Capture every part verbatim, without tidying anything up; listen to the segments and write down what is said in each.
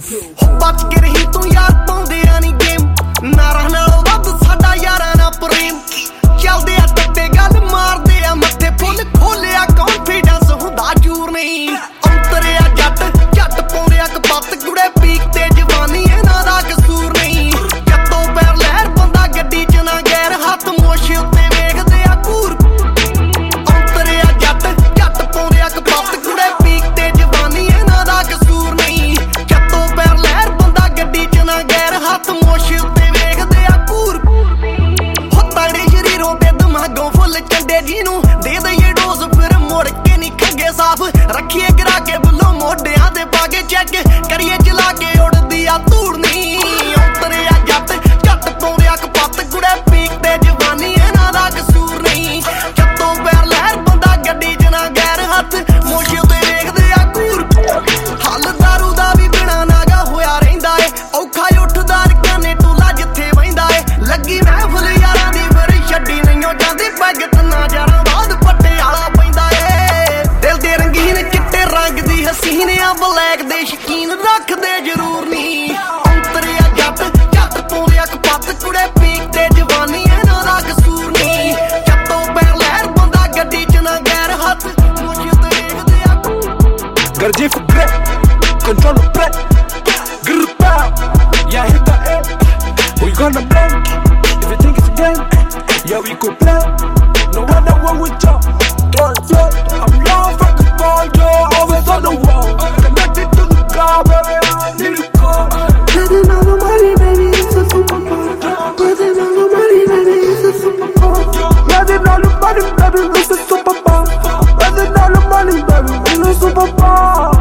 बच के रही तू यार पाउंदियां नी गेम नारा नालों वध साडा यारां ना प्रेम चलदे आ टप्पे गल मारदे आ मत्थे फुल खोलिया कॉन्फिडेंस हुंदा चूर नहीं अंतरे आ जट जट पाउंदे आ कपत्त गुड़े पीक ते जवानी इन्हां दा कसूर नहीं जत्तों पैर लहर बंदा गड्डी च ना गैर हत्थ मोछ उत्ते वेखदे आ घूर अंतरे आ जट जट पाउंदे आ कपत्त गुड़े पीक ते जवानी इन्हां दा कसूर नहीं जत्तों पैर लहर बंदा गड्डी च ना गैर हत्थ मोछ उत्ते वेखदे आ घूर हो तगड़े शरीरों ते दिमागों फुल चंडे जिनू दे दईए डोज फिर मुड़ के नी खंगे साफ रखिए गिरा के बुल्लो मोढियां ते पागे चेक करिए चला के उड़दी आ धूड़ नहीं अंतरे आ जट जट पाउंदे आ कपत्त गुड़े पीक ते जवानी इन्हां दा कसूर नहीं जत्तों पैर लहर बंदा गड्डी च ना गैर हत्थ मोछ उत्ते वेखदे आ घूर हल दारू दा भी बिना नागा होया रहिंदा ए औखा उठदा रकाने टूला जिथे वहिंदा ए लगी महफिल यारां दी फिर छड्डी नहीं जांदी पैग तन्ना यारां बाद पटियाला पैंदा ए दिल दे रंगीन चिट्टे रंग दी हसीन आ ब्लैक दे शकीन रखदे जरूर नहीं अंतरे आ जट जट पाउंदे आ कपत्त कुड़े पीक ते जवानी इन्हां दा कसूर नहीं जत्तों पैर लहर बंदा गड्डी च ना गैर हत्थ मोछ उत्ते वेखदे आ Gardje voor grip, controle pret, grrr pow, yeah hit the air. Who you gonna blame? If you think it's a game, yeah we could play. No wonder what we talk, throw it float. I'm young, fuck the ball, yo, always on the wall. Connected to the car, baby, I need a call. Spending all the money, baby, it's a superpower. Spending all the money, baby, it's a superpower. Spending all the money, baby, it's a superpower. Spending all the money, baby, it's a superpower.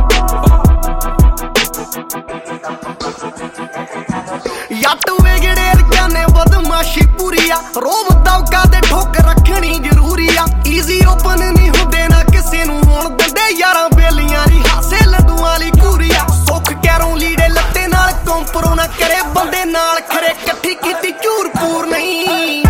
जट वेगड़े रकाने बदमाशी पूरी आ रोब दौका ते ठोक रखनी जरूरी आ easy open नहीं हुंदे ना किसे नूं होण दिंदे यारां बेलियां दी हासे लड्डूआं ली घूरी आ सुख कैरों लीड़े लत्ते नाल कंपरो ना करे बंदे नाल खरे कट्ठी कीती झूर पूर नहीं